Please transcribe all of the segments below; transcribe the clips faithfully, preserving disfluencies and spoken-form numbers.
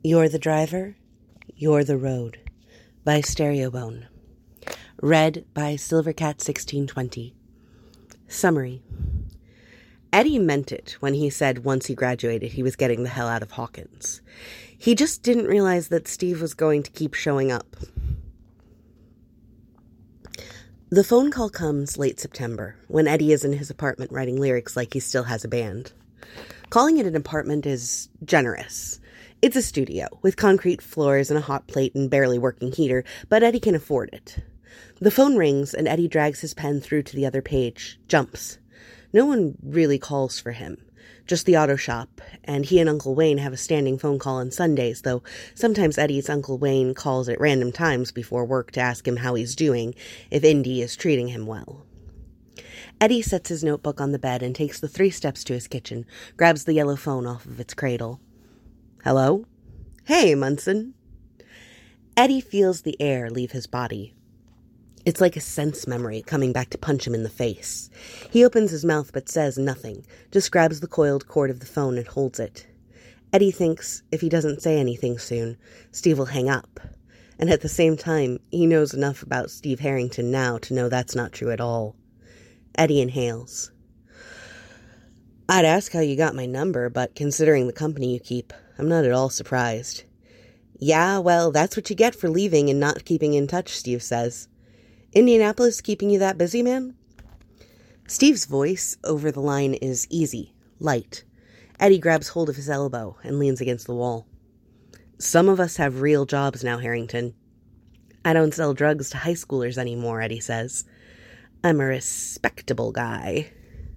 You're the Driver, You're the Road by Stereobone. Read by Silvercat sixteen twenty. Summary. Eddie meant it when he said once he graduated he was getting the hell out of Hawkins. He just didn't realize that Steve was going to keep showing up. The phone call comes late September, when Eddie is in his apartment writing lyrics like he still has a band. Calling it an apartment is generous. It's a studio, with concrete floors and a hot plate and barely working heater, but Eddie can afford it. The phone rings, and Eddie drags his pen through to the other page, jumps. No one really calls for him, just the auto shop, and he and Uncle Wayne have a standing phone call on Sundays, though sometimes Eddie's Uncle Wayne calls at random times before work to ask him how he's doing, if Indy is treating him well. Eddie sets his notebook on the bed and takes the three steps to his kitchen, grabs the yellow phone off of its cradle. Hello? Hey, Munson. Eddie feels the air leave his body. It's like a sense memory coming back to punch him in the face. He opens his mouth but says nothing, just grabs the coiled cord of the phone and holds it. Eddie thinks if he doesn't say anything soon, Steve will hang up. And at the same time, he knows enough about Steve Harrington now to know that's not true at all. Eddie inhales. I'd ask how you got my number, but considering the company you keep, I'm not at all surprised. Yeah, well, that's what you get for leaving and not keeping in touch, Steve says. Indianapolis keeping you that busy, man? Steve's voice over the line is easy, light. Eddie grabs hold of his elbow and leans against the wall. Some of us have real jobs now, Harrington. I don't sell drugs to high schoolers anymore, Eddie says. I'm a respectable guy.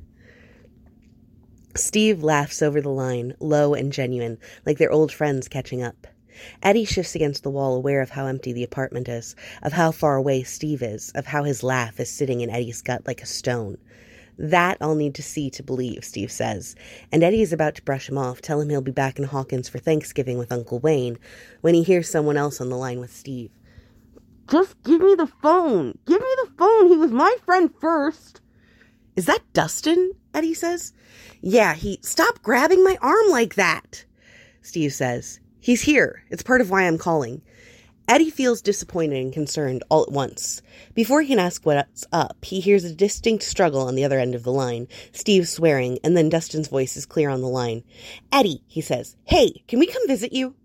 Steve laughs over the line, low and genuine, like they're old friends catching up. Eddie shifts against the wall, aware of how empty the apartment is, of how far away Steve is, of how his laugh is sitting in Eddie's gut like a stone. That I'll need to see to believe, Steve says, and Eddie is about to brush him off, tell him he'll be back in Hawkins for Thanksgiving with Uncle Wayne, when he hears someone else on the line with Steve. Just give me the phone! Give me the phone! He was my friend first! Is that Dustin? Eddie says. Yeah, he... Stop grabbing my arm like that! Steve says. He's here. It's part of why I'm calling. Eddie feels disappointed and concerned all at once. Before he can ask what's up, he hears a distinct struggle on the other end of the line, Steve swearing, and then Dustin's voice is clear on the line. Eddie, he says. Hey, can we come visit you?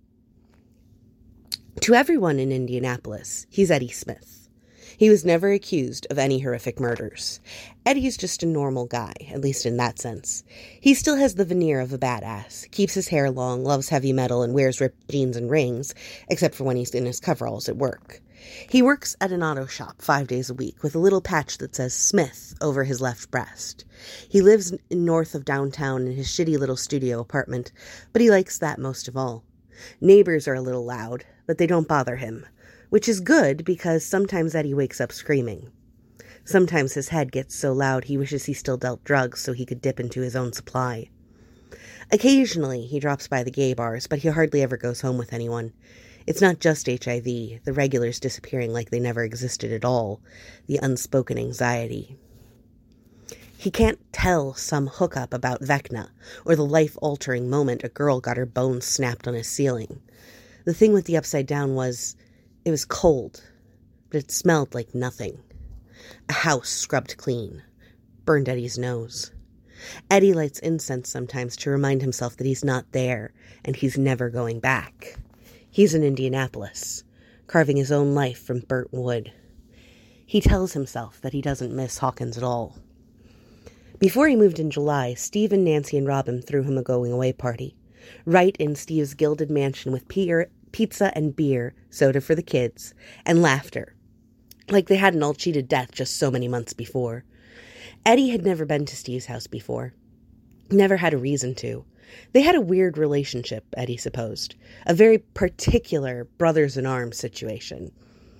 To everyone in Indianapolis, he's Eddie Smith. He was never accused of any horrific murders. Eddie's just a normal guy, at least in that sense. He still has the veneer of a badass, keeps his hair long, loves heavy metal, and wears ripped jeans and rings, except for when he's in his coveralls at work. He works at an auto shop five days a week with a little patch that says Smith over his left breast. He lives north of downtown in his shitty little studio apartment, but he likes that most of all. Neighbors are a little loud, but they don't bother him, which is good because sometimes Eddie wakes up screaming. Sometimes his head gets so loud he wishes he still dealt drugs so he could dip into his own supply. Occasionally he drops by the gay bars, but he hardly ever goes home with anyone. It's not just H I V, the regulars disappearing like they never existed at all, the unspoken anxiety. He can't tell some hookup about Vecna, or the life-altering moment a girl got her bones snapped on his ceiling. The thing with the upside down was, it was cold, but it smelled like nothing. A house scrubbed clean. Burned Eddie's nose. Eddie lights incense sometimes to remind himself that he's not there, and he's never going back. He's in Indianapolis, carving his own life from burnt wood. He tells himself that he doesn't miss Hawkins at all. Before he moved in July, Steve and Nancy and Robin threw him a going-away party. Right in Steve's gilded mansion with pier, pizza and beer, soda for the kids, and laughter. Like they hadn't all cheated death just so many months before. Eddie had never been to Steve's house before. Never had a reason to. They had a weird relationship, Eddie supposed. A very particular brothers-in-arms situation.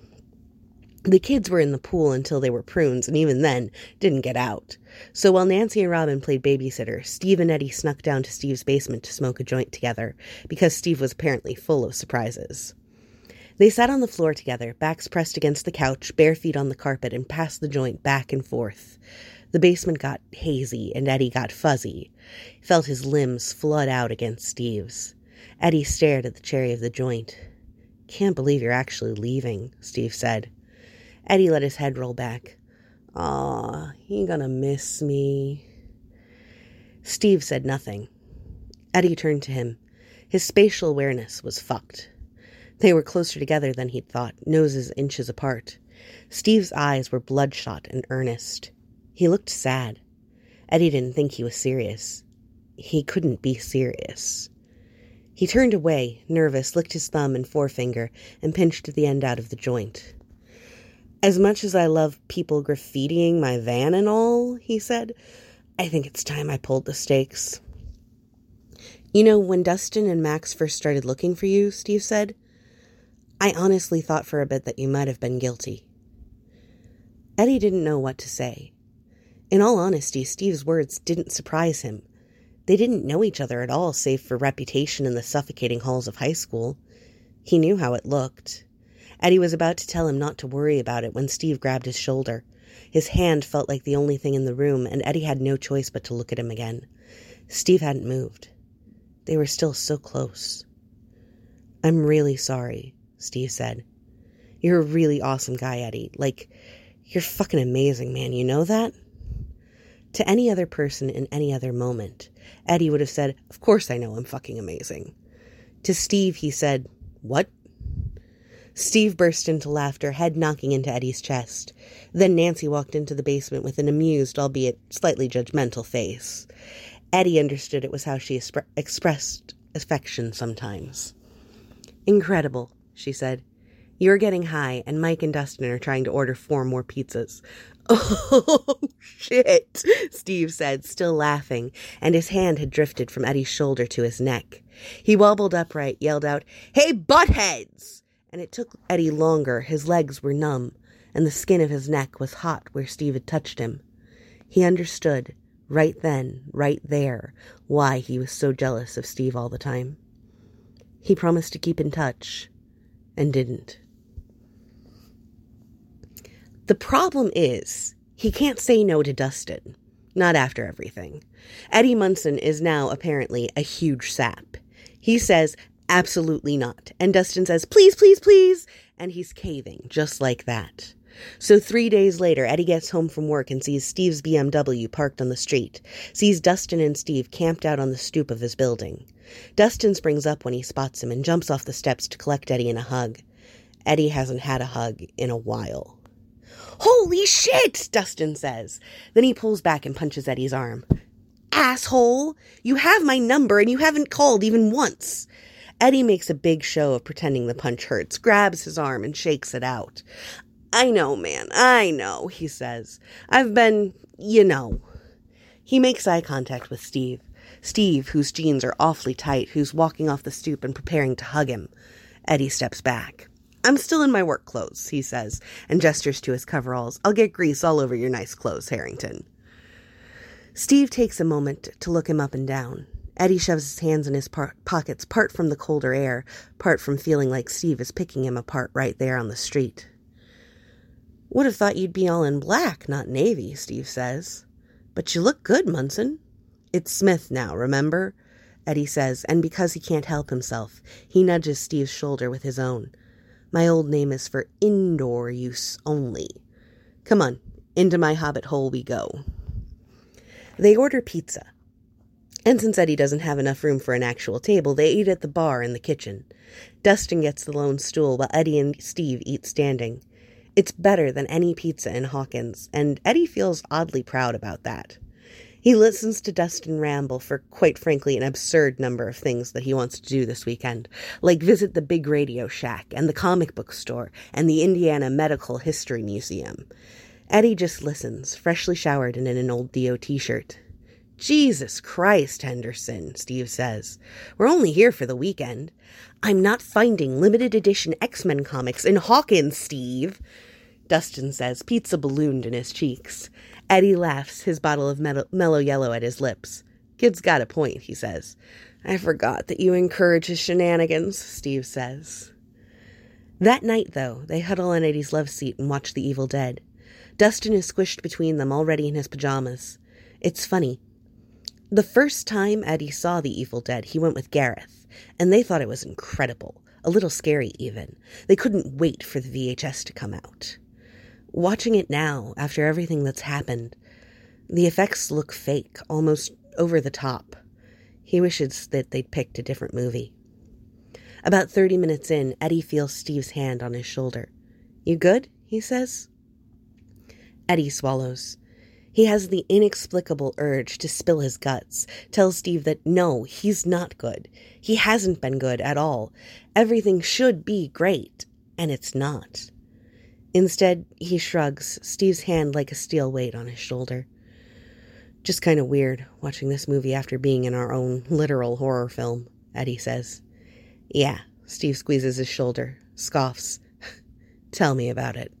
The kids were in the pool until they were prunes, and even then, didn't get out. So while Nancy and Robin played babysitter, Steve and Eddie snuck down to Steve's basement to smoke a joint together, because Steve was apparently full of surprises. They sat on the floor together, backs pressed against the couch, bare feet on the carpet, and passed the joint back and forth. The basement got hazy, and Eddie got fuzzy. He felt his limbs flood out against Steve's. Eddie stared at the cherry of the joint. "Can't believe you're actually leaving," Steve said. Eddie let his head roll back. "Aw, you gonna miss me?" Steve said nothing. Eddie turned to him. His spatial awareness was fucked. They were closer together than he'd thought, noses inches apart. Steve's eyes were bloodshot and earnest. He looked sad. Eddie didn't think he was serious. He couldn't be serious. He turned away, nervous, licked his thumb and forefinger, and pinched the end out of the joint. "As much as I love people graffitiing my van and all," he said, "I think it's time I pulled the stakes." "You know, when Dustin and Max first started looking for you," Steve said, "I honestly thought for a bit that you might have been guilty." Eddie didn't know what to say. In all honesty, Steve's words didn't surprise him. They didn't know each other at all, save for reputation in the suffocating halls of high school. He knew how it looked. Eddie was about to tell him not to worry about it when Steve grabbed his shoulder. His hand felt like the only thing in the room, and Eddie had no choice but to look at him again. Steve hadn't moved. They were still so close. "I'm really sorry," Steve said. "You're a really awesome guy, Eddie. Like, you're fucking amazing, man. You know that?" To any other person in any other moment, Eddie would have said, "Of course I know I'm fucking amazing." To Steve, he said, "What?" Steve burst into laughter, head knocking into Eddie's chest. Then Nancy walked into the basement with an amused, albeit slightly judgmental face. Eddie understood it was how she expre- expressed affection sometimes. "Incredible," she said. "You're getting high, and Mike and Dustin are trying to order four more pizzas." "Oh, shit," Steve said, still laughing, and his hand had drifted from Eddie's shoulder to his neck. He wobbled upright, yelled out, "Hey, buttheads!" And it took Eddie longer. His legs were numb, and the skin of his neck was hot where Steve had touched him. He understood, right then, right there, why he was so jealous of Steve all the time. He promised to keep in touch, and didn't. The problem is, he can't say no to Dustin. Not after everything. Eddie Munson is now, apparently, a huge sap. He says, absolutely not. And Dustin says, please, please, please. And he's caving, just like that. So three days later, Eddie gets home from work and sees Steve's B M W parked on the street. Sees Dustin and Steve camped out on the stoop of his building. Dustin springs up when he spots him and jumps off the steps to collect Eddie in a hug. Eddie hasn't had a hug in a while. "Holy shit!" Dustin says. Then he pulls back and punches Eddie's arm. "Asshole! You have my number and you haven't called even once." Eddie makes a big show of pretending the punch hurts, grabs his arm and shakes it out. "I know, man, I know," he says. "I've been, you know." He makes eye contact with Steve. Steve, whose jeans are awfully tight, who's walking off the stoop and preparing to hug him. Eddie steps back. "I'm still in my work clothes," he says, and gestures to his coveralls. "I'll get grease all over your nice clothes, Harrington." Steve takes a moment to look him up and down. Eddie shoves his hands in his par- pockets, part from the colder air, part from feeling like Steve is picking him apart right there on the street. "Would have thought you'd be all in black, not navy," Steve says. "But you look good, Munson." "It's Smith now, remember?" Eddie says, and because he can't help himself, he nudges Steve's shoulder with his own. "My old name is for indoor use only. Come on, into my hobbit hole we go." They order pizza. And since Eddie doesn't have enough room for an actual table, they eat at the bar in the kitchen. Dustin gets the lone stool while Eddie and Steve eat standing. It's better than any pizza in Hawkins, and Eddie feels oddly proud about that. He listens to Dustin ramble for, quite frankly, an absurd number of things that he wants to do this weekend, like visit the big Radio Shack and the comic book store and the Indiana Medical History Museum. Eddie just listens, freshly showered and in an old D O t-shirt. "Jesus Christ, Henderson," Steve says. "We're only here for the weekend." "I'm not finding limited edition X-Men comics in Hawkins, Steve," Dustin says, pizza ballooned in his cheeks. Eddie laughs, his bottle of mellow, mellow yellow at his lips. "Kid's got a point," he says. "I forgot that you encourage his shenanigans," Steve says. That night, though, they huddle on Eddie's love seat and watch The Evil Dead. Dustin is squished between them, already in his pajamas. It's funny. The first time Eddie saw The Evil Dead, he went with Gareth, and they thought it was incredible, a little scary even. They couldn't wait for the V H S to come out. Watching it now, after everything that's happened, the effects look fake, almost over the top. He wishes that they'd picked a different movie. About thirty minutes in, Eddie feels Steve's hand on his shoulder. "You good?" he says. Eddie swallows. He has the inexplicable urge to spill his guts, tell Steve that no, he's not good. He hasn't been good at all. Everything should be great, and it's not. Instead, he shrugs, Steve's hand like a steel weight on his shoulder. Just kind of weird, watching this movie after being in our own literal horror film, Eddie says. Yeah, Steve squeezes his shoulder, scoffs. Tell me about it.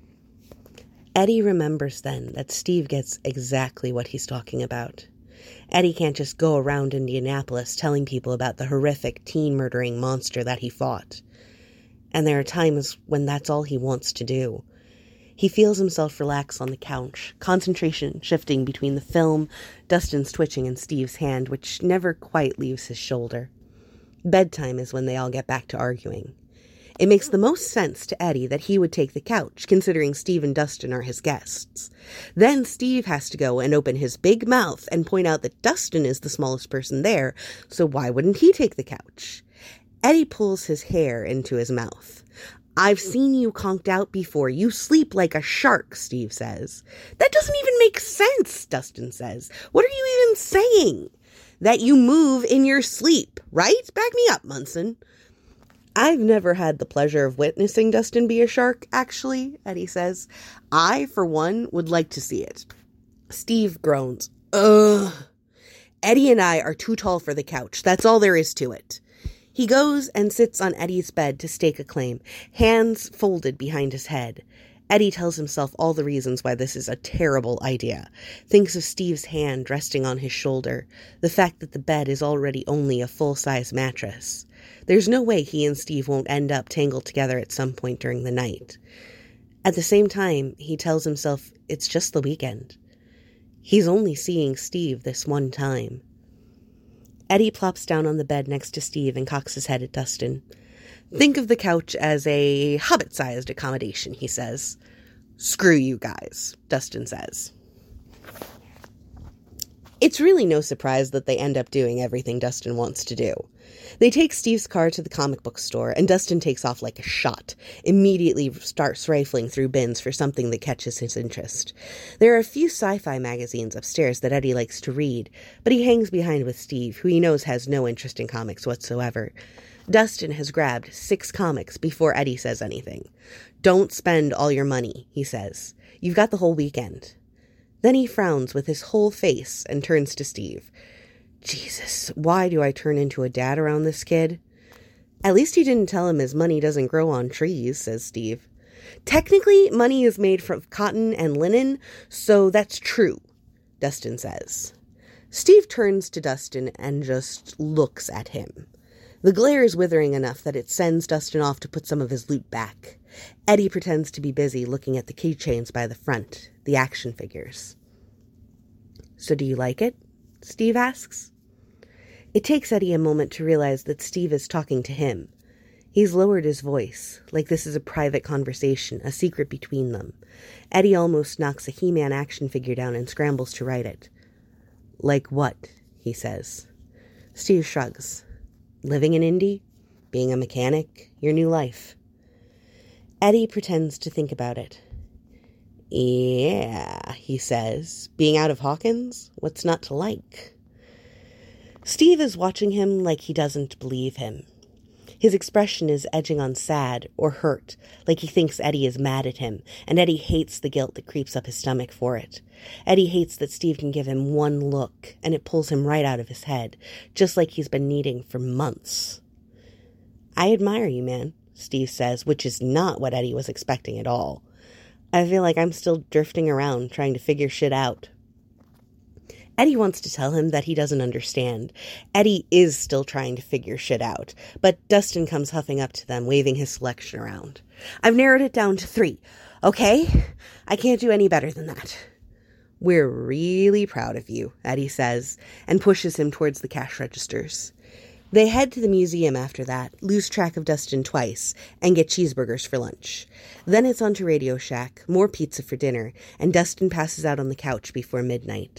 Eddie remembers then that Steve gets exactly what he's talking about. Eddie can't just go around Indianapolis telling people about the horrific teen-murdering monster that he fought. And there are times when that's all he wants to do. He feels himself relax on the couch, concentration shifting between the film, Dustin's twitching, and Steve's hand, which never quite leaves his shoulder. Bedtime is when they all get back to arguing. It makes the most sense to Eddie that he would take the couch, considering Steve and Dustin are his guests. Then Steve has to go and open his big mouth and point out that Dustin is the smallest person there, so why wouldn't he take the couch? Eddie pulls his hair into his mouth. I've seen you conked out before. You sleep like a shark, Steve says. That doesn't even make sense, Dustin says. What are you even saying? That you move in your sleep, right? Back me up, Munson. I've never had the pleasure of witnessing Dustin be a shark, actually, Eddie says. I, for one, would like to see it. Steve groans. Ugh. Eddie and I are too tall for the couch. That's all there is to it. He goes and sits on Eddie's bed to stake a claim, hands folded behind his head. Eddie tells himself all the reasons why this is a terrible idea. Thinks of Steve's hand resting on his shoulder, the fact that the bed is already only a full-size mattress. There's no way he and Steve won't end up tangled together at some point during the night. At the same time, he tells himself it's just the weekend. He's only seeing Steve this one time. Eddie plops down on the bed next to Steve and cocks his head at Dustin. Think of the couch as a hobbit-sized accommodation, he says. Screw you guys, Dustin says. It's really no surprise that they end up doing everything Dustin wants to do. They take Steve's car to the comic book store, and Dustin takes off like a shot, immediately starts rifling through bins for something that catches his interest. There are a few sci-fi magazines upstairs that Eddie likes to read, but he hangs behind with Steve, who he knows has no interest in comics whatsoever. Dustin has grabbed six comics before Eddie says anything. Don't spend all your money, he says. You've got the whole weekend. Then he frowns with his whole face and turns to Steve. Jesus, why do I turn into a dad around this kid? At least he didn't tell him his money doesn't grow on trees, says Steve. Technically, money is made from cotton and linen, so that's true, Dustin says. Steve turns to Dustin and just looks at him. The glare is withering enough that it sends Dustin off to put some of his loot back. Eddie pretends to be busy looking at the keychains by the front, the action figures. So do you like it? Steve asks. It takes Eddie a moment to realize that Steve is talking to him. He's lowered his voice, like this is a private conversation, a secret between them. Eddie almost knocks a He-Man action figure down and scrambles to write it. Like what? He says. Steve shrugs. Living in Indy? Being a mechanic? Your new life? Eddie pretends to think about it. Yeah, he says. Being out of Hawkins? What's not to like? Steve is watching him like he doesn't believe him. His expression is edging on sad or hurt, like he thinks Eddie is mad at him, and Eddie hates the guilt that creeps up his stomach for it. Eddie hates that Steve can give him one look, and it pulls him right out of his head, just like he's been needing for months. I admire you, man, Steve says, which is not what Eddie was expecting at all. I feel like I'm still drifting around, trying to figure shit out. Eddie wants to tell him that he doesn't understand. Eddie is still trying to figure shit out, but Dustin comes huffing up to them, waving his selection around. I've narrowed it down to three, okay? I can't do any better than that. "We're really proud of you," Eddie says, and pushes him towards the cash registers. They head to the museum after that, lose track of Dustin twice, and get cheeseburgers for lunch. Then it's on to Radio Shack, more pizza for dinner, and Dustin passes out on the couch before midnight.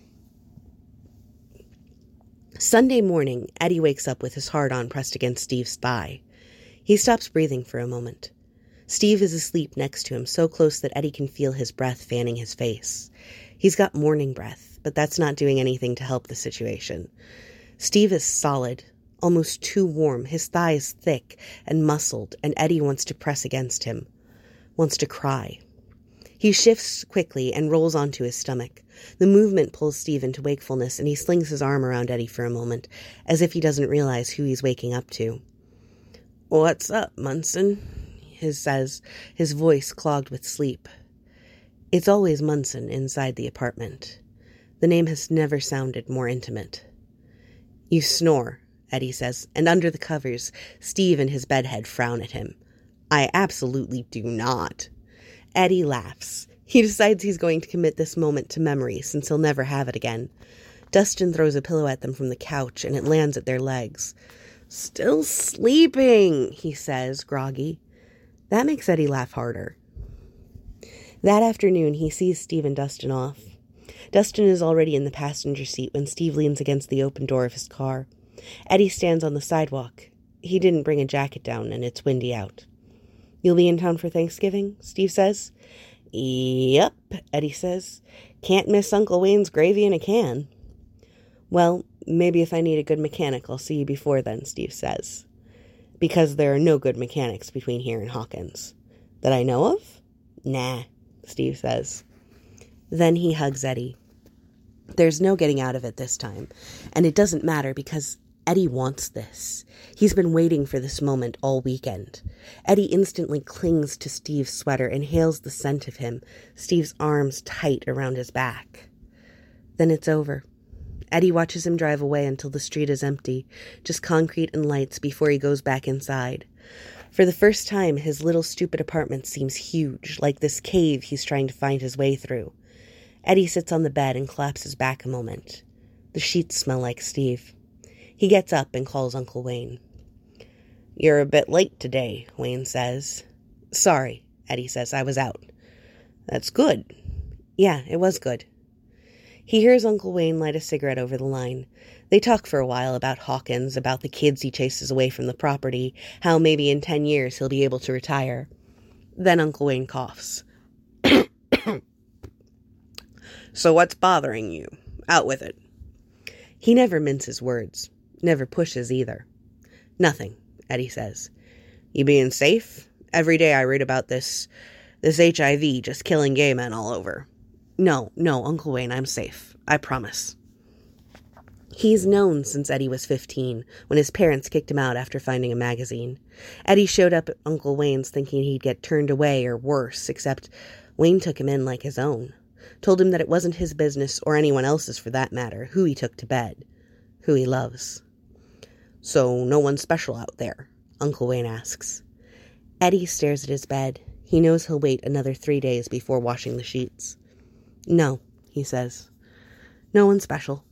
Sunday morning, Eddie wakes up with his hard-on pressed against Steve's thigh. He stops breathing for a moment. Steve is asleep next to him, so close that Eddie can feel his breath fanning his face. He's got morning breath, but that's not doing anything to help the situation. Steve is solid, almost too warm. His thigh is thick and muscled, and Eddie wants to press against him, wants to cry. He shifts quickly and rolls onto his stomach. The movement pulls Steve into wakefulness, and he slings his arm around Eddie for a moment, as if he doesn't realize who he's waking up to. "What's up, Munson?" he says, his voice clogged with sleep. It's always Munson inside the apartment. The name has never sounded more intimate. "You snore," Eddie says, and under the covers, Steve and his bedhead frown at him. "I absolutely do not." Eddie laughs. He decides he's going to commit this moment to memory, since he'll never have it again. Dustin throws a pillow at them from the couch, and it lands at their legs. "Still sleeping," he says, groggy. That makes Eddie laugh harder. That afternoon, he sees Steve and Dustin off. Dustin is already in the passenger seat when Steve leans against the open door of his car. Eddie stands on the sidewalk. He didn't bring a jacket down, and it's windy out. "You'll be in town for Thanksgiving?" Steve says. "Yep," Eddie says. "Can't miss Uncle Wayne's gravy in a can." "Well, maybe if I need a good mechanic, I'll see you before then," Steve says. "Because there are no good mechanics between here and Hawkins." "That I know of?" "Nah," Steve says. Then he hugs Eddie. There's no getting out of it this time, and it doesn't matter because Eddie wants this. He's been waiting for this moment all weekend. Eddie instantly clings to Steve's sweater, inhales the scent of him, Steve's arms tight around his back. Then it's over. Eddie watches him drive away until the street is empty, just concrete and lights before he goes back inside. For the first time, his little stupid apartment seems huge, like this cave he's trying to find his way through. Eddie sits on the bed and collapses back a moment. The sheets smell like Steve. He gets up and calls Uncle Wayne. "You're a bit late today," Wayne says. "Sorry," Eddie says. "I was out." "That's good." "Yeah, it was good." He hears Uncle Wayne light a cigarette over the line. They talk for a while about Hawkins, about the kids he chases away from the property, how maybe in ten years he'll be able to retire. Then Uncle Wayne coughs. "So what's bothering you? Out with it." He never minces words. Never pushes either. "Nothing," Eddie says. "You being safe? Every day I read about this, this H I V just killing gay men all over." "No, no, Uncle Wayne, I'm safe. I promise." He's known since Eddie was fifteen, when his parents kicked him out after finding a magazine. Eddie showed up at Uncle Wayne's thinking he'd get turned away or worse, except Wayne took him in like his own. Told him that it wasn't his business, or anyone else's for that matter, who he took to bed, who he loves. "So no one special out there?" Uncle Wayne asks. Eddie stares at his bed. He knows he'll wait another three days before washing the sheets. "No," he says. "No one special."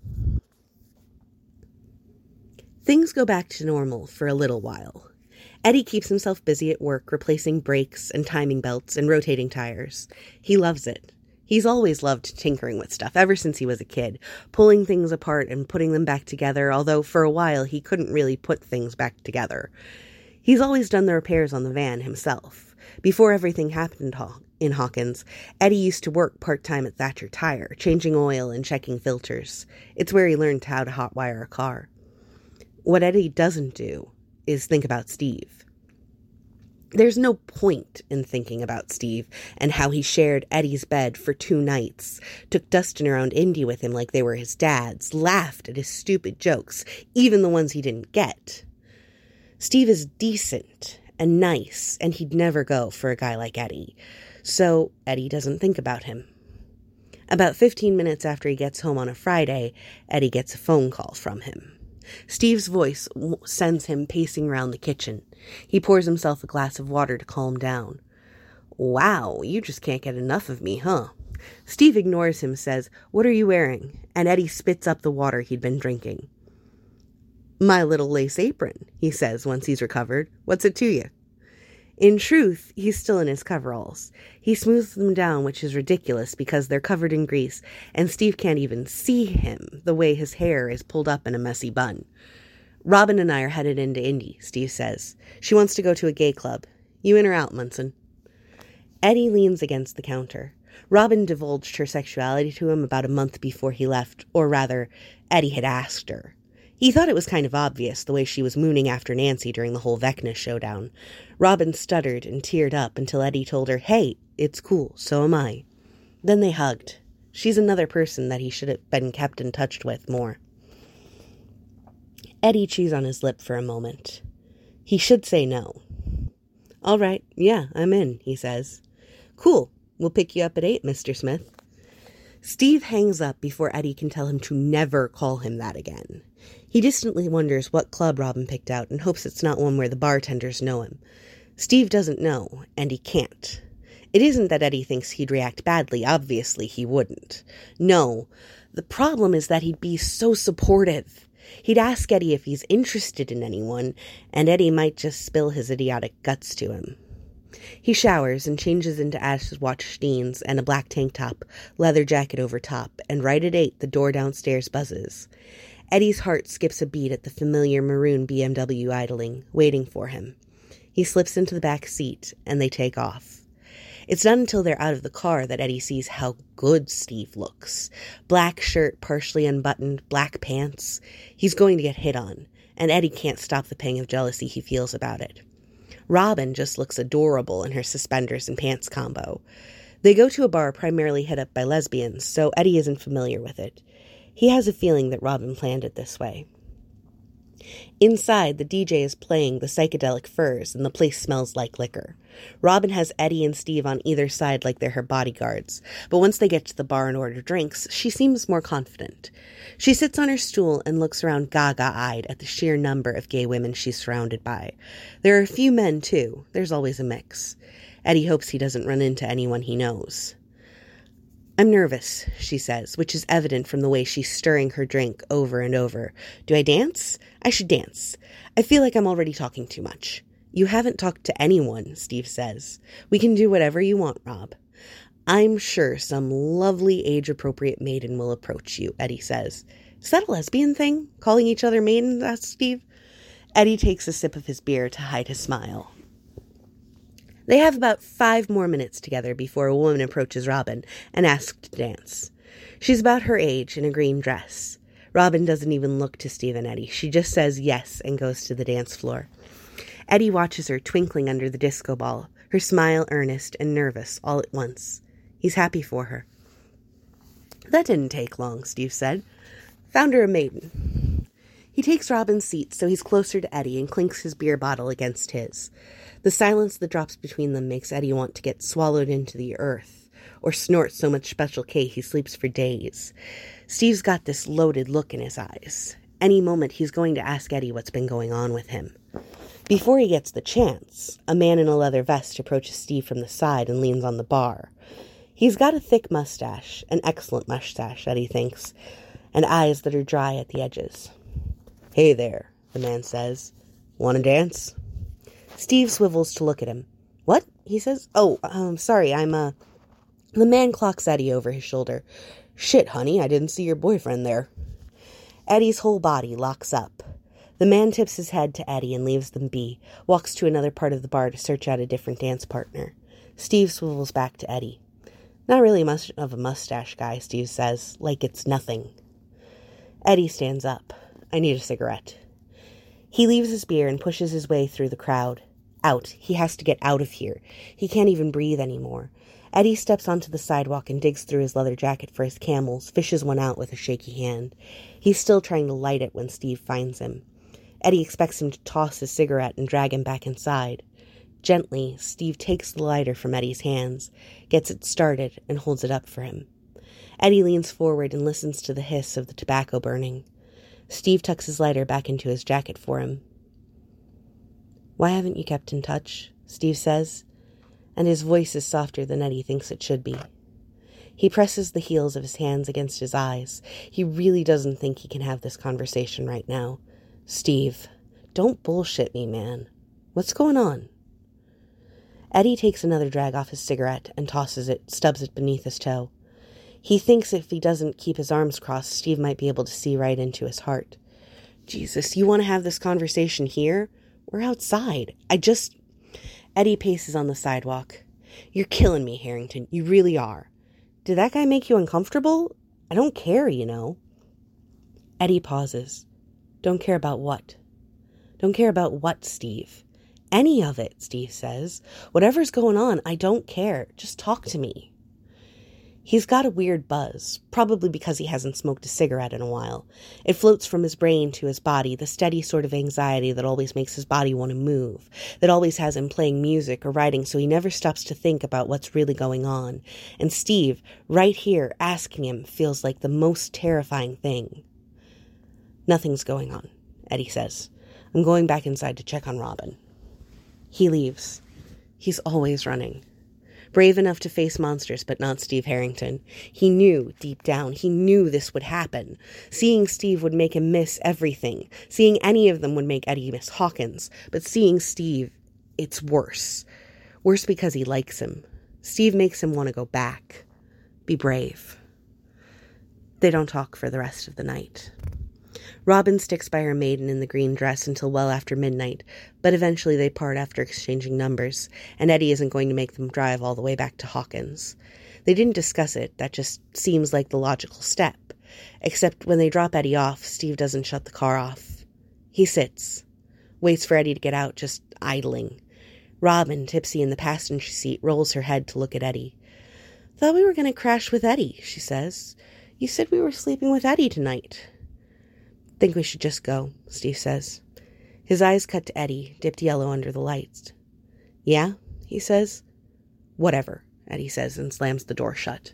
Things go back to normal for a little while. Eddie keeps himself busy at work, replacing brakes and timing belts and rotating tires. He loves it. He's always loved tinkering with stuff, ever since he was a kid, pulling things apart and putting them back together, although for a while he couldn't really put things back together. He's always done the repairs on the van himself. Before everything happened in Hawkins, Eddie used to work part-time at Thatcher Tire, changing oil and checking filters. It's where he learned how to hotwire a car. What Eddie doesn't do is think about Steve. There's no point in thinking about Steve and how he shared Eddie's bed for two nights, took Dustin around Indy with him like they were his dad's, laughed at his stupid jokes, even the ones he didn't get. Steve is decent and nice, and he'd never go for a guy like Eddie, so Eddie doesn't think about him. About fifteen minutes after he gets home on a Friday, Eddie gets a phone call from him. Steve's voice sends him pacing around the kitchen. He pours himself a glass of water to calm down. "Wow, you just can't get enough of me, huh?" Steve ignores him, says, "What are you wearing?" And Eddie spits up the water he'd been drinking. "My little lace apron," he says once he's recovered. "What's it to you?" In truth, he's still in his coveralls. He smooths them down, which is ridiculous because they're covered in grease, and Steve can't even see him the way his hair is pulled up in a messy bun. "Robin and I are headed into Indy," Steve says. "She wants to go to a gay club. You in or out, Munson?" Eddie leans against the counter. Robin divulged her sexuality to him about a month before he left, or rather, Eddie had asked her. He thought it was kind of obvious, the way she was mooning after Nancy during the whole Vecna showdown. Robin stuttered and teared up until Eddie told her, "Hey, it's cool, so am I." Then they hugged. She's another person that he should have been kept in touch with more. Eddie chews on his lip for a moment. He should say no. "All right, yeah, I'm in," he says. "Cool, we'll pick you up at eight, Mister Smith." Steve hangs up before Eddie can tell him to never call him that again. He distantly wonders what club Robin picked out and hopes it's not one where the bartenders know him. Steve doesn't know, and he can't. It isn't that Eddie thinks he'd react badly. Obviously, he wouldn't. No, the problem is that he'd be so supportive. He'd ask Eddie if he's interested in anyone, and Eddie might just spill his idiotic guts to him. He showers and changes into Ash's watch jeans and a black tank top, leather jacket over top, and right at eight the door downstairs buzzes. Eddie's heart skips a beat at the familiar maroon B M W idling, waiting for him. He slips into the back seat, and they take off. It's not until they're out of the car that Eddie sees how good Steve looks. Black shirt, partially unbuttoned, black pants. He's going to get hit on, and Eddie can't stop the pang of jealousy he feels about it. Robin just looks adorable in her suspenders and pants combo. They go to a bar primarily hit up by lesbians, so Eddie isn't familiar with it. He has a feeling that Robin planned it this way. Inside, the D J is playing the Psychedelic Furs, and the place smells like liquor. Robin has Eddie and Steve on either side like they're her bodyguards, but once they get to the bar and order drinks, she seems more confident. She sits on her stool and looks around gaga-eyed at the sheer number of gay women she's surrounded by. There are a few men, too. There's always a mix. Eddie hopes he doesn't run into anyone he knows. "I'm nervous," she says, which is evident from the way she's stirring her drink over and over. "Do I dance? I should dance. I feel like I'm already talking too much." "You haven't talked to anyone," Steve says. "We can do whatever you want, Rob." "I'm sure some lovely age-appropriate maiden will approach you," Eddie says. "Is that a lesbian thing? Calling each other maidens?" asks Steve. Eddie takes a sip of his beer to hide his smile. They have about five more minutes together before a woman approaches Robin and asks to dance. She's about her age in a green dress. Robin doesn't even look to Steve and Eddie. She just says yes and goes to the dance floor. Eddie watches her twinkling under the disco ball, her smile earnest and nervous all at once. He's happy for her. "That didn't take long," Steve said. "Found her a maiden." He takes Robin's seat so he's closer to Eddie and clinks his beer bottle against his. The silence that drops between them makes Eddie want to get swallowed into the earth, or snort so much Special K he sleeps for days. Steve's got this loaded look in his eyes. Any moment he's going to ask Eddie what's been going on with him. Before he gets the chance, a man in a leather vest approaches Steve from the side and leans on the bar. He's got a thick mustache, an excellent mustache, Eddie thinks, and eyes that are dry at the edges. "Hey there," the man says. "Want to dance?" Steve swivels to look at him. "What?" he says. "Oh, um, sorry, I'm, uh... The man clocks Eddie over his shoulder. "Shit, honey, I didn't see your boyfriend there." Eddie's whole body locks up. The man tips his head to Eddie and leaves them be, walks to another part of the bar to search out a different dance partner. Steve swivels back to Eddie. "Not really much of a mustache guy," Steve says, like it's nothing. Eddie stands up. "I need a cigarette." He leaves his beer and pushes his way through the crowd. Out. He has to get out of here. He can't even breathe anymore. Eddie steps onto the sidewalk and digs through his leather jacket for his Camels, fishes one out with a shaky hand. He's still trying to light it when Steve finds him. Eddie expects him to toss his cigarette and drag him back inside. Gently, Steve takes the lighter from Eddie's hands, gets it started, and holds it up for him. Eddie leans forward and listens to the hiss of the tobacco burning. Steve tucks his lighter back into his jacket for him. "Why haven't you kept in touch?" Steve says, and his voice is softer than Eddie thinks it should be. He presses the heels of his hands against his eyes. He really doesn't think he can have this conversation right now. Steve, don't bullshit me, man. What's going on? Eddie takes another drag off his cigarette and tosses it, stubs it beneath his toe. He thinks if he doesn't keep his arms crossed, Steve might be able to see right into his heart. Jesus, you want to have this conversation here? We're outside. I just... Eddie paces on the sidewalk. You're killing me, Harrington. You really are. Did that guy make you uncomfortable? I don't care, you know. Eddie pauses. Don't care about what? Don't care about what, Steve? Any of it, Steve says. Whatever's going on, I don't care. Just talk to me. He's got a weird buzz, probably because he hasn't smoked a cigarette in a while. It floats from his brain to his body, the steady sort of anxiety that always makes his body want to move, that always has him playing music or writing so he never stops to think about what's really going on. And Steve, right here, asking him, feels like the most terrifying thing. Nothing's going on, Eddie says. I'm going back inside to check on Robin. He leaves. He's always running. Brave enough to face monsters, but not Steve Harrington. He knew, deep down, he knew this would happen. Seeing Steve would make him miss everything. Seeing any of them would make Eddie miss Hawkins. But seeing Steve, it's worse. Worse because he likes him. Steve makes him want to go back. Be brave. They don't talk for the rest of the night. Robin sticks by her maiden in the green dress until well after midnight, but eventually they part after exchanging numbers, and Eddie isn't going to make them drive all the way back to Hawkins. They didn't discuss it, that just seems like the logical step. Except when they drop Eddie off, Steve doesn't shut the car off. He sits, waits for Eddie to get out, just idling. Robin, tipsy in the passenger seat, rolls her head to look at Eddie. Thought we were going to crash with Eddie, she says. You said we were sleeping with Eddie tonight. Think we should just go, Steve says. His eyes cut to Eddie, dipped yellow under the lights. Yeah, he says. Whatever, Eddie says and slams the door shut.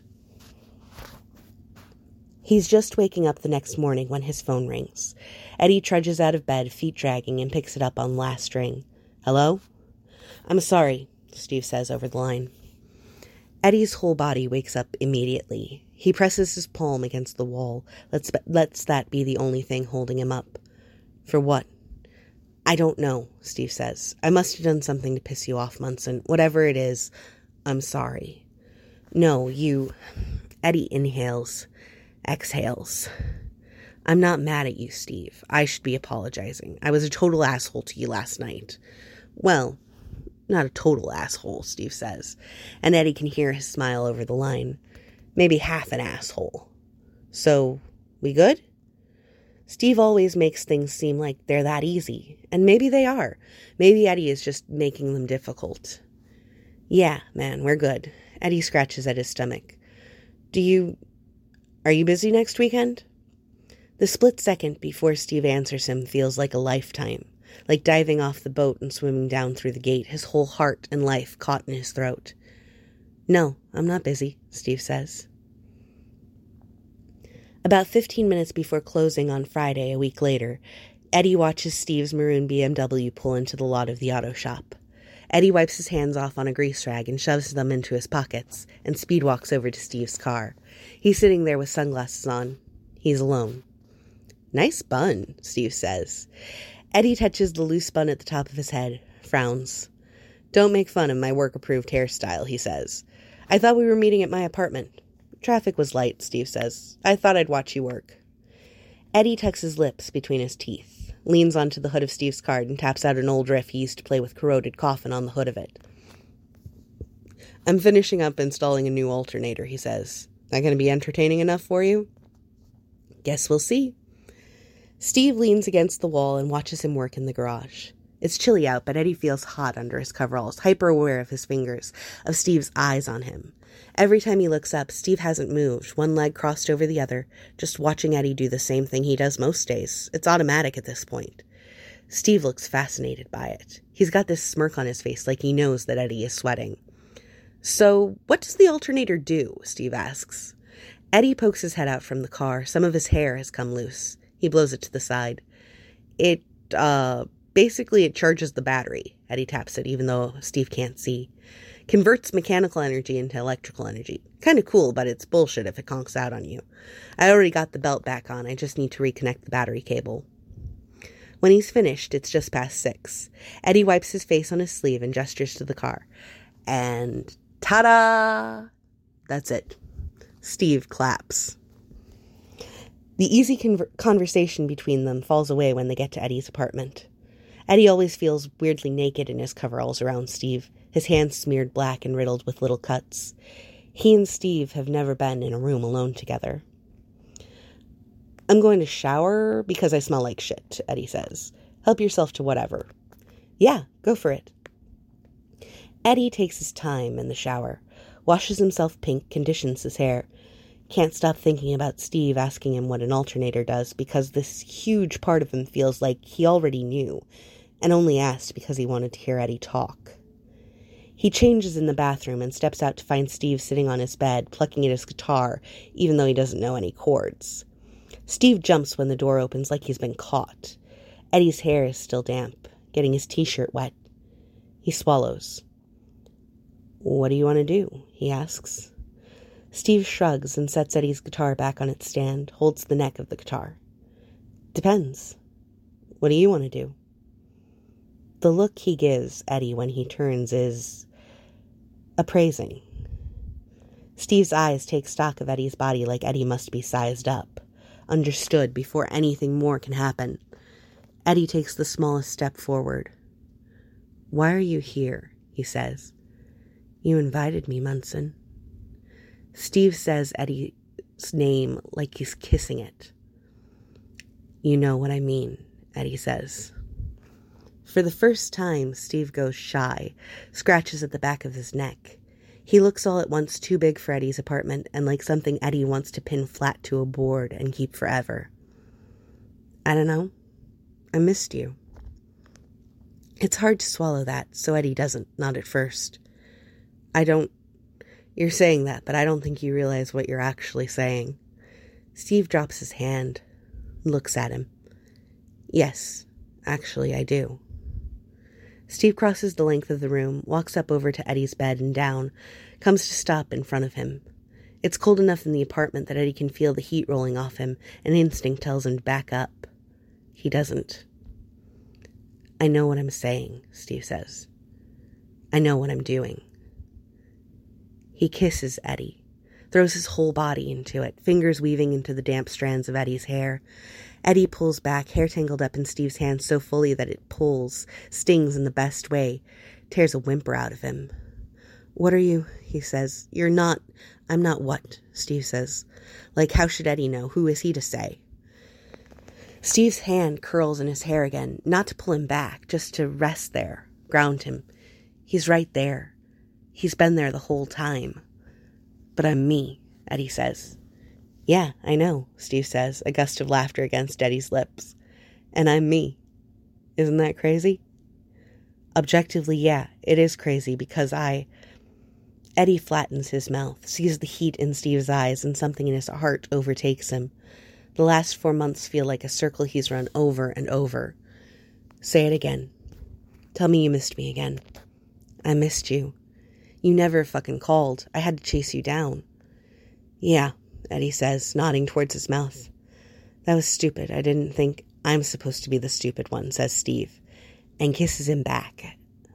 He's just waking up the next morning when his phone rings. Eddie trudges out of bed, feet dragging, and picks it up on last ring. Hello? I'm sorry, Steve says over the line. Eddie's whole body wakes up immediately. He presses his palm against the wall, lets, lets that be the only thing holding him up. For what? I don't know, Steve says. I must have done something to piss you off, Munson. Whatever it is, I'm sorry. No, you... Eddie inhales, exhales. I'm not mad at you, Steve. I should be apologizing. I was a total asshole to you last night. Well, not a total asshole, Steve says, and Eddie can hear his smile over the line. Maybe half an asshole. So, we good? Steve always makes things seem like they're that easy, and maybe they are. Maybe Eddie is just making them difficult. Yeah, man, we're good. Eddie scratches at his stomach. Do you... Are you busy next weekend? The split second before Steve answers him feels like a lifetime, like diving off the boat and swimming down through the gate, his whole heart and life caught in his throat. No, I'm not busy, Steve says. About fifteen minutes before closing on Friday, a week later, Eddie watches Steve's maroon B M W pull into the lot of the auto shop. Eddie wipes his hands off on a grease rag and shoves them into his pockets, and speed walks over to Steve's car. He's sitting there with sunglasses on. He's alone. Nice bun, Steve says. Eddie touches the loose bun at the top of his head, frowns. Don't make fun of my work-approved hairstyle, he says. I thought we were meeting at my apartment. Traffic was light, Steve says. I thought I'd watch you work. Eddie tucks his lips between his teeth, leans onto the hood of Steve's car and taps out an old riff he used to play with corroded coffin on the hood of it. I'm finishing up installing a new alternator, he says. That going to be entertaining enough for you? Guess we'll see. Steve leans against the wall and watches him work in the garage. It's chilly out, but Eddie feels hot under his coveralls, hyper-aware of his fingers, of Steve's eyes on him. Every time he looks up, Steve hasn't moved, one leg crossed over the other, just watching Eddie do the same thing he does most days. It's automatic at this point. Steve looks fascinated by it. He's got this smirk on his face like he knows that Eddie is sweating. So, what does the alternator do? Steve asks. Eddie pokes his head out from the car. Some of his hair has come loose. He blows it to the side. It, uh... Basically, it charges the battery. Eddie taps it, even though Steve can't see. Converts mechanical energy into electrical energy. Kind of cool, but it's bullshit if it conks out on you. I already got the belt back on. I just need to reconnect the battery cable. When he's finished, it's just past six. Eddie wipes his face on his sleeve and gestures to the car. And ta-da! That's it. Steve claps. The easy conver- conversation between them falls away when they get to Eddie's apartment. Eddie always feels weirdly naked in his coveralls around Steve, his hands smeared black and riddled with little cuts. He and Steve have never been in a room alone together. I'm going to shower because I smell like shit, Eddie says. Help yourself to whatever. Yeah, go for it. Eddie takes his time in the shower, washes himself pink, conditions his hair. Can't stop thinking about Steve asking him what an alternator does because this huge part of him feels like he already knew and only asked because he wanted to hear Eddie talk. He changes in the bathroom and steps out to find Steve sitting on his bed, plucking at his guitar, even though he doesn't know any chords. Steve jumps when the door opens like he's been caught. Eddie's hair is still damp, getting his t-shirt wet. He swallows. What do you want to do? He asks. Steve shrugs and sets Eddie's guitar back on its stand, holds the neck of the guitar. Depends. What do you want to do? The look he gives Eddie when he turns is appraising. Steve's eyes take stock of Eddie's body like Eddie must be sized up, understood before anything more can happen. Eddie takes the smallest step forward. Why are you here? He says. You invited me, Munson. Steve says Eddie's name like he's kissing it. You know what I mean, Eddie says. For the first time, Steve goes shy, scratches at the back of his neck. He looks all at once too big for Eddie's apartment and like something Eddie wants to pin flat to a board and keep forever. I don't know. I missed you. It's hard to swallow that, so Eddie doesn't, not at first. I don't... You're saying that, but I don't think you realize what you're actually saying. Steve drops his hand, looks at him. Yes, actually I do. Steve crosses the length of the room, walks up over to Eddie's bed and down, comes to stop in front of him. It's cold enough in the apartment that Eddie can feel the heat rolling off him, and instinct tells him to back up. He doesn't. I know what I'm saying, Steve says. I know what I'm doing. He kisses Eddie, throws his whole body into it, fingers weaving into the damp strands of Eddie's hair. Eddie pulls back, hair tangled up in Steve's hand so fully that it pulls, stings in the best way, tears a whimper out of him. What are you? He says. You're not. I'm not what? Steve says. Like, how should Eddie know? Who is he to say? Steve's hand curls in his hair again, not to pull him back, just to rest there, ground him. He's right there. He's been there the whole time. But I'm me, Eddie says. Yeah, I know, Steve says, a gust of laughter against Eddie's lips. And I'm me. Isn't that crazy? Objectively, yeah, it is crazy because I... Eddie flattens his mouth, sees the heat in Steve's eyes, and something in his heart overtakes him. The last four months feel like a circle he's run over and over. Say it again. Tell me you missed me again. I missed you. You never fucking called. I had to chase you down. Yeah, Eddie says, nodding towards his mouth. That was stupid. I didn't think I'm supposed to be the stupid one, says Steve, and kisses him back.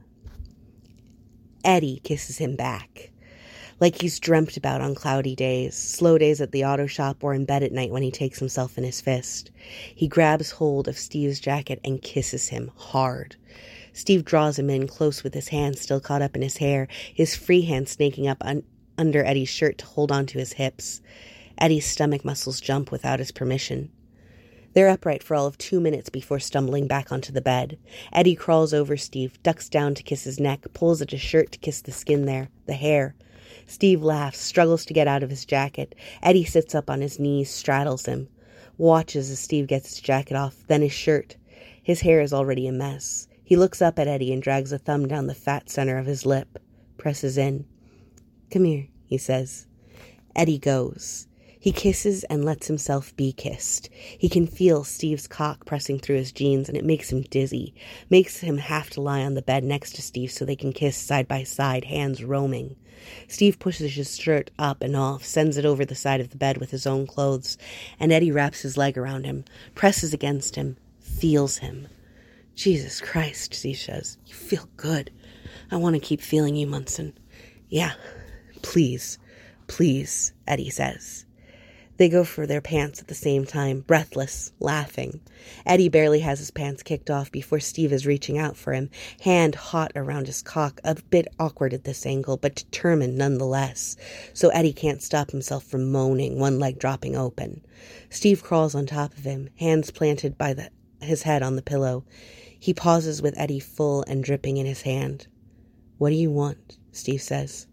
Eddie kisses him back, like he's dreamt about on cloudy days, slow days at the auto shop or in bed at night when he takes himself in his fist. He grabs hold of Steve's jacket and kisses him hard. Steve draws him in close with his hand still caught up in his hair, his free hand snaking up un- under Eddie's shirt to hold onto his hips. Eddie's stomach muscles jump without his permission. They're upright for all of two minutes before stumbling back onto the bed. Eddie crawls over Steve, ducks down to kiss his neck, pulls at his shirt to kiss the skin there, the hair. Steve laughs, struggles to get out of his jacket. Eddie sits up on his knees, straddles him, watches as Steve gets his jacket off, then his shirt. His hair is already a mess. He looks up at Eddie and drags a thumb down the fat center of his lip, presses in. Come here, he says. Eddie goes. He kisses and lets himself be kissed. He can feel Steve's cock pressing through his jeans, and it makes him dizzy, makes him have to lie on the bed next to Steve so they can kiss side by side, hands roaming. Steve pushes his shirt up and off, sends it over the side of the bed with his own clothes, and Eddie wraps his leg around him, presses against him, feels him. Jesus Christ, Steve says. You feel good. I want to keep feeling you, Munson. Yeah, please, please, Eddie says. They go for their pants at the same time, breathless, laughing. Eddie barely has his pants kicked off before Steve is reaching out for him, hand hot around his cock, a bit awkward at this angle, but determined nonetheless, so Eddie can't stop himself from moaning, one leg dropping open. Steve crawls on top of him, hands planted by the, his head on the pillow. He pauses with Eddie full and dripping in his hand. What do you want? Steve says.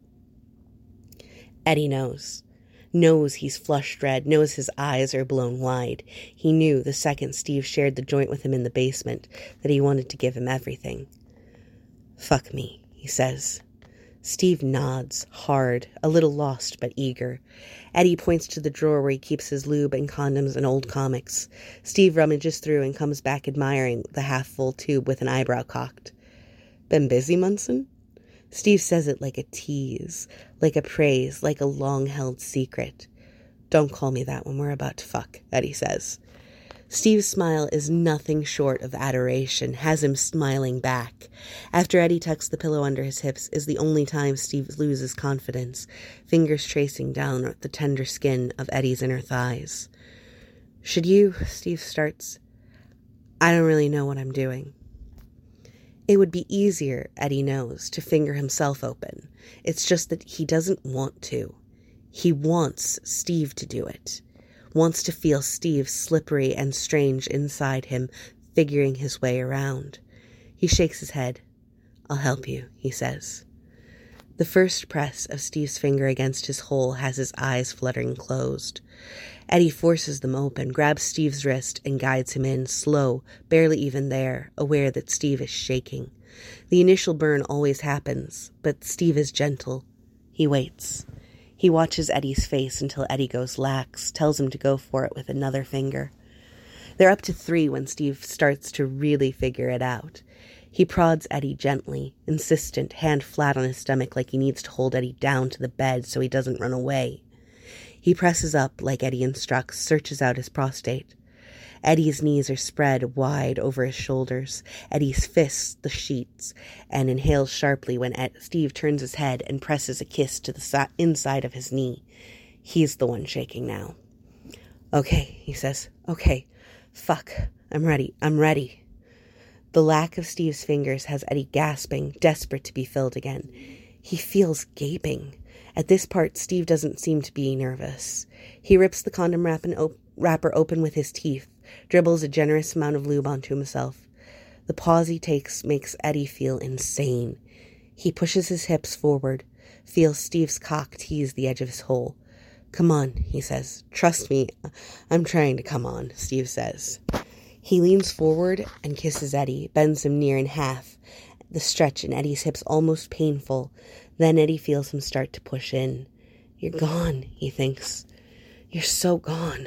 Eddie knows. Knows he's flushed red, knows his eyes are blown wide. He knew the second Steve shared the joint with him in the basement that he wanted to give him everything. Fuck me, he says. Steve nods, hard, a little lost but eager. Eddie points to the drawer where he keeps his lube and condoms and old comics. Steve rummages through and comes back admiring the half-full tube with an eyebrow cocked. Been busy, Munson? Steve says it like a tease, like a praise, like a long-held secret. Don't call me that when we're about to fuck, Eddie says. Steve's smile is nothing short of adoration, has him smiling back. After Eddie tucks the pillow under his hips is the only time Steve loses confidence, fingers tracing down the tender skin of Eddie's inner thighs. Should you, Steve starts. I don't really know what I'm doing. It would be easier, Eddie knows, to finger himself open. It's just that he doesn't want to. He wants Steve to do it. Wants to feel Steve slippery and strange inside him, figuring his way around. He shakes his head. I'll help you, he says. The first press of Steve's finger against his hole has his eyes fluttering closed. Eddie forces them open, grabs Steve's wrist, and guides him in, slow, barely even there, aware that Steve is shaking. The initial burn always happens, but Steve is gentle. He waits. He watches Eddie's face until Eddie goes lax, tells him to go for it with another finger. They're up to three when Steve starts to really figure it out. He prods Eddie gently, insistent, hand flat on his stomach like he needs to hold Eddie down to the bed so he doesn't run away. He presses up like Eddie instructs, searches out his prostate. Eddie's knees are spread wide over his shoulders. Eddie's fists the sheets, and inhales sharply when Ed- Steve turns his head and presses a kiss to the si- inside of his knee. He's the one shaking now. Okay, he says. Okay. Fuck. I'm ready. I'm ready. The lack of Steve's fingers has Eddie gasping, desperate to be filled again. He feels gaping. At this part, Steve doesn't seem to be nervous. He rips the condom wrap and op- wrapper open with his teeth, dribbles a generous amount of lube onto himself. The pause he takes makes Eddie feel insane. He pushes his hips forward, feels Steve's cock tease the edge of his hole. Come on, he says. Trust me, I'm trying to come on, Steve says. He leans forward and kisses Eddie, bends him near in half, the stretch in Eddie's hips almost painful. Then Eddie feels him start to push in. You're gone, he thinks. You're so gone.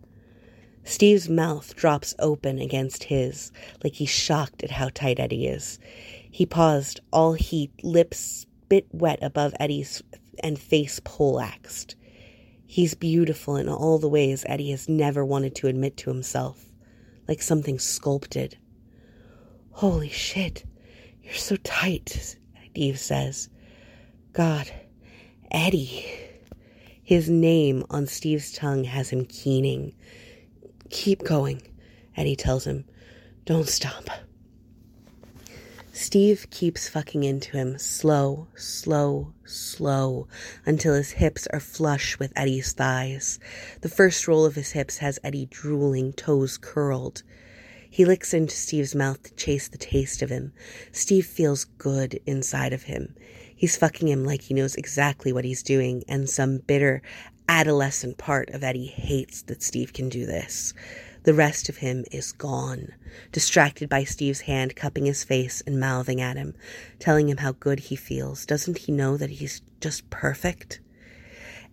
Steve's mouth drops open against his, like he's shocked at how tight Eddie is. He paused, all heat, lips spit wet above Eddie's and face poleaxed. He's beautiful in all the ways Eddie has never wanted to admit to himself. Like something sculpted. Holy shit, you're so tight, Steve says. God, Eddie. His name on Steve's tongue has him keening. Keep going, Eddie tells him. Don't stop. Steve keeps fucking into him, slow, slow, slow, until his hips are flush with Eddie's thighs. The first roll of his hips has Eddie drooling, toes curled. He licks into Steve's mouth to chase the taste of him. Steve feels good inside of him. He's fucking him like he knows exactly what he's doing, and some bitter, adolescent part of Eddie hates that Steve can do this. The rest of him is gone, distracted by Steve's hand cupping his face and mouthing at him, telling him how good he feels. Doesn't he know that he's just perfect?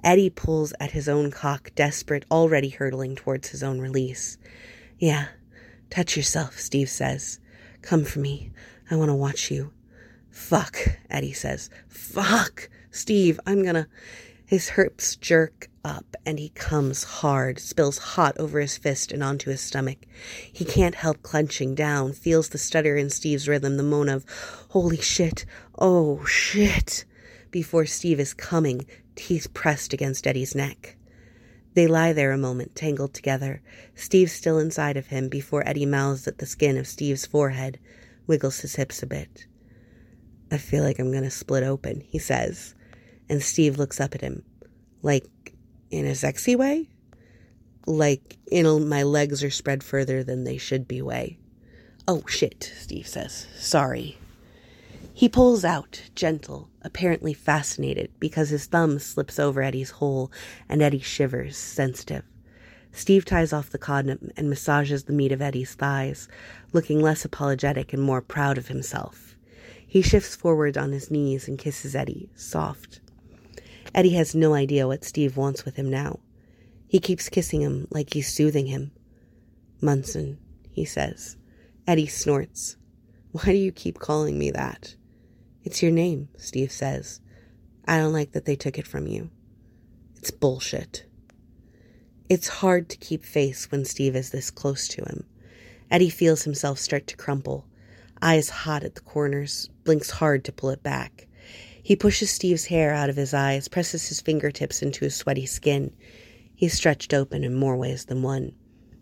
Eddie pulls at his own cock, desperate, already hurtling towards his own release. Yeah, touch yourself, Steve says. Come for me. I want to watch you. Fuck, Eddie says. Fuck, Steve, I'm gonna... His hips jerk up, and he comes hard, spills hot over his fist and onto his stomach. He can't help clenching down, feels the stutter in Steve's rhythm, the moan of, holy shit, oh shit, before Steve is coming, teeth pressed against Eddie's neck. They lie there a moment, tangled together, Steve still inside of him, before Eddie mouths at the skin of Steve's forehead, wiggles his hips a bit. I feel like I'm gonna split open, he says. And Steve looks up at him, like, in a sexy way? Like, in a, my legs are spread further than they should be way. Oh, shit, Steve says. Sorry. He pulls out, gentle, apparently fascinated, because his thumb slips over Eddie's hole, and Eddie shivers, sensitive. Steve ties off the condom and massages the meat of Eddie's thighs, looking less apologetic and more proud of himself. He shifts forward on his knees and kisses Eddie, soft. Eddie has no idea what Steve wants with him now. He keeps kissing him like he's soothing him. Munson, he says. Eddie snorts. Why do you keep calling me that? It's your name, Steve says. I don't like that they took it from you. It's bullshit. It's hard to keep face when Steve is this close to him. Eddie feels himself start to crumple, eyes hot at the corners, blinks hard to pull it back. He pushes Steve's hair out of his eyes, presses his fingertips into his sweaty skin. He's stretched open in more ways than one.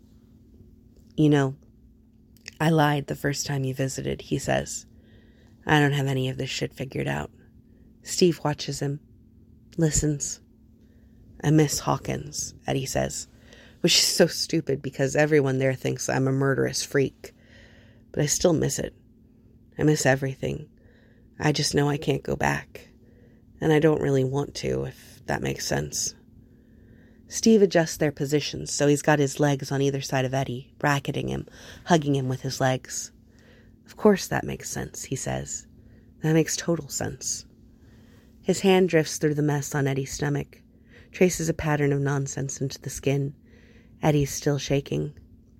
You know, I lied the first time you visited, he says. I don't have any of this shit figured out. Steve watches him, listens. I miss Hawkins, Eddie says, which is so stupid because everyone there thinks I'm a murderous freak. But I still miss it. I miss everything. I just know I can't go back. And I don't really want to, if that makes sense. Steve adjusts their positions, so he's got his legs on either side of Eddie, bracketing him, hugging him with his legs. Of course that makes sense, he says. That makes total sense. His hand drifts through the mess on Eddie's stomach, traces a pattern of nonsense into the skin. Eddie's still shaking.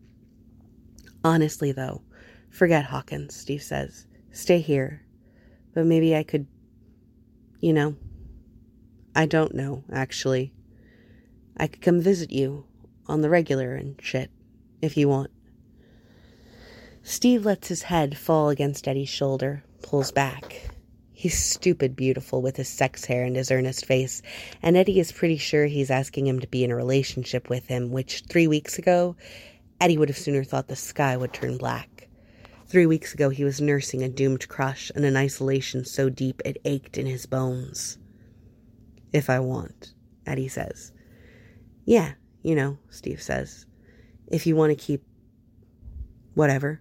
Honestly, though, forget Hawkins, Steve says. Stay here. But maybe I could, you know, I don't know, actually. I could come visit you on the regular and shit, if you want. Steve lets his head fall against Eddie's shoulder, pulls back. He's stupid beautiful with his sex hair and his earnest face, and Eddie is pretty sure he's asking him to be in a relationship with him, which three weeks ago, Eddie would have sooner thought the sky would turn black. Three weeks ago, he was nursing a doomed crush and an isolation so deep it ached in his bones. If I want, Eddie says. Yeah, you know, Steve says. If you want to keep... whatever.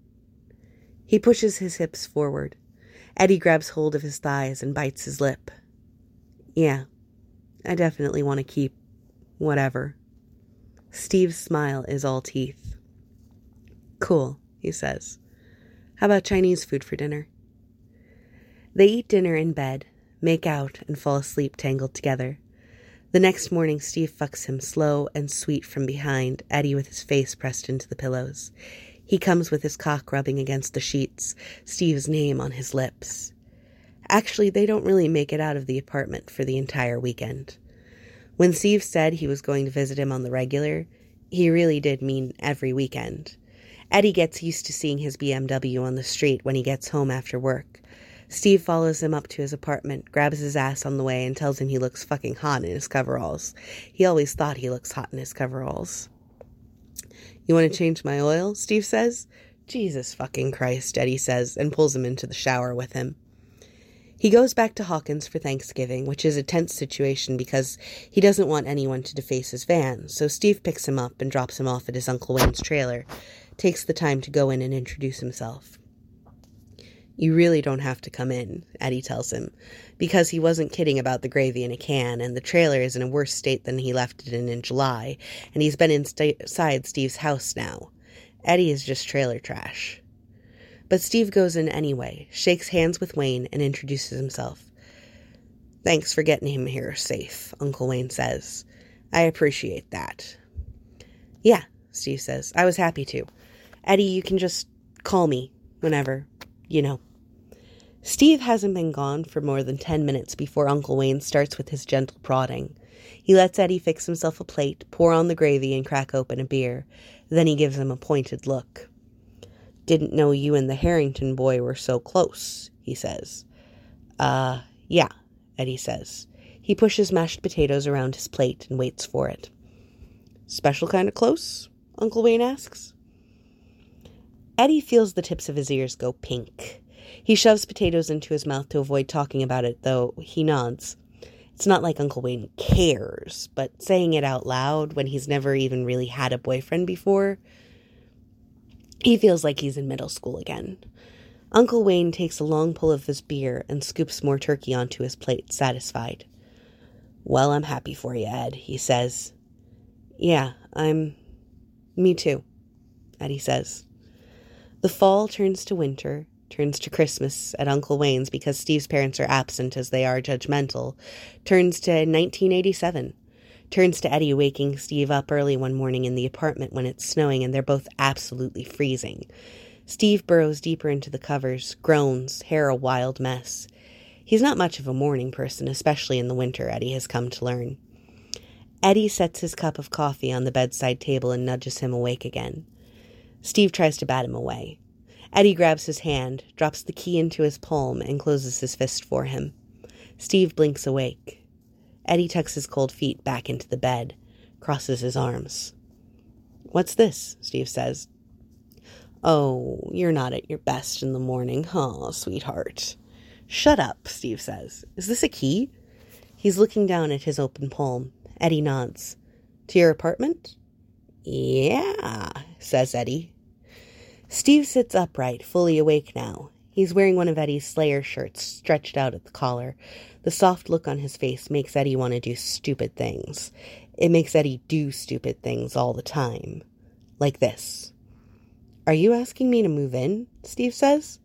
He pushes his hips forward. Eddie grabs hold of his thighs and bites his lip. Yeah, I definitely want to keep... whatever. Steve's smile is all teeth. Cool, he says. How about Chinese food for dinner? They eat dinner in bed, make out, and fall asleep tangled together. The next morning, Steve fucks him slow and sweet from behind, Eddie with his face pressed into the pillows. He comes with his cock rubbing against the sheets, Steve's name on his lips. Actually, they don't really make it out of the apartment for the entire weekend. When Steve said he was going to visit him on the regular, he really did mean every weekend. Eddie gets used to seeing his B M W on the street when he gets home after work. Steve follows him up to his apartment, grabs his ass on the way, and tells him he looks fucking hot in his coveralls. He always thought he looks hot in his coveralls. You want to change my oil? Steve says. Jesus fucking Christ, Eddie says, and pulls him into the shower with him. He goes back to Hawkins for Thanksgiving, which is a tense situation because he doesn't want anyone to deface his van, so Steve picks him up and drops him off at his Uncle Wayne's trailer, takes the time to go in and introduce himself. You really don't have to come in, Eddie tells him, because he wasn't kidding about the gravy in a can, and the trailer is in a worse state than he left it in in July, and he's been inside Steve's house now. Eddie is just trailer trash. But Steve goes in anyway, shakes hands with Wayne, and introduces himself. Thanks for getting him here safe, Uncle Wayne says. I appreciate that. Yeah, Steve says. I was happy to. Eddie, you can just call me whenever, you know. Steve hasn't been gone for more than ten minutes before Uncle Wayne starts with his gentle prodding. He lets Eddie fix himself a plate, pour on the gravy, and crack open a beer. Then he gives him a pointed look. Didn't know you and the Harrington boy were so close, he says. Uh, yeah, Eddie says. He pushes mashed potatoes around his plate and waits for it. Special kind of close? Uncle Wayne asks. Eddie feels the tips of his ears go pink. He shoves potatoes into his mouth to avoid talking about it, though he nods. It's not like Uncle Wayne cares, but saying it out loud when he's never even really had a boyfriend before, he feels like he's in middle school again. Uncle Wayne takes a long pull of his beer and scoops more turkey onto his plate, satisfied. Well, I'm happy for you, Ed, he says. Yeah, I'm... Me too, Eddie says. The fall turns to winter, turns to Christmas at Uncle Wayne's because Steve's parents are absent as they are judgmental, turns to nineteen eighty-seven, turns to Eddie waking Steve up early one morning in the apartment when it's snowing and they're both absolutely freezing. Steve burrows deeper into the covers, groans, hair a wild mess. He's not much of a morning person, especially in the winter, Eddie has come to learn. Eddie sets his cup of coffee on the bedside table and nudges him awake again. Steve tries to bat him away. Eddie grabs his hand, drops the key into his palm, and closes his fist for him. Steve blinks awake. Eddie tucks his cold feet back into the bed, crosses his arms. What's this? Steve says. Oh, you're not at your best in the morning, huh, sweetheart? Shut up, Steve says. Is this a key? He's looking down at his open palm. Eddie nods. To your apartment? Yeah, says Eddie. Steve sits upright, fully awake now. He's wearing one of Eddie's Slayer shirts, stretched out at the collar. The soft look on his face makes Eddie want to do stupid things. It makes Eddie do stupid things all the time. Like this. Are you asking me to move in? Steve says.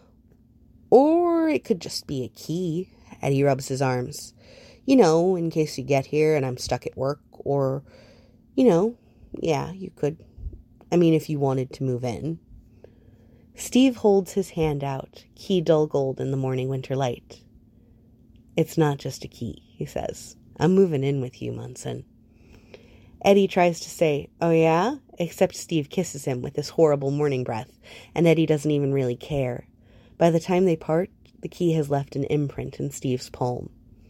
Or it could just be a key. Eddie rubs his arms. You know, in case you get here and I'm stuck at work. Or, you know, yeah, you could. I mean, if you wanted to move in. Steve holds his hand out, key dull gold in the morning winter light. It's not just a key, he says. I'm moving in with you, Munson. Eddie tries to say, oh yeah? Except Steve kisses him with his horrible morning breath, and Eddie doesn't even really care. By the time they part, the key has left an imprint in Steve's palm.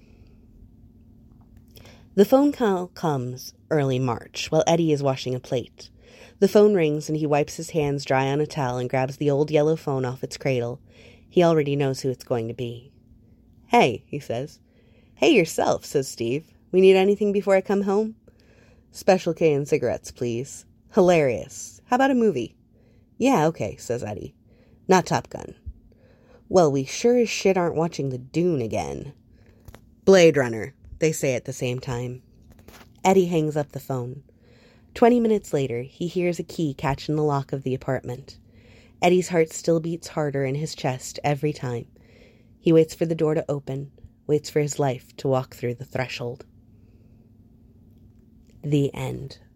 The phone call comes early March, while Eddie is washing a plate. The phone rings and he wipes his hands dry on a towel and grabs the old yellow phone off its cradle. He already knows who it's going to be. Hey, he says. Hey yourself, says Steve. We need anything before I come home? Special K and cigarettes, please. Hilarious. How about a movie? Yeah, okay, says Eddie. Not Top Gun. Well, we sure as shit aren't watching The Dune again. Blade Runner, they say at the same time. Eddie hangs up the phone. Twenty minutes later, he hears a key catch in the lock of the apartment. Eddie's heart still beats harder in his chest every time. He waits for the door to open, waits for his life to walk through the threshold. The end.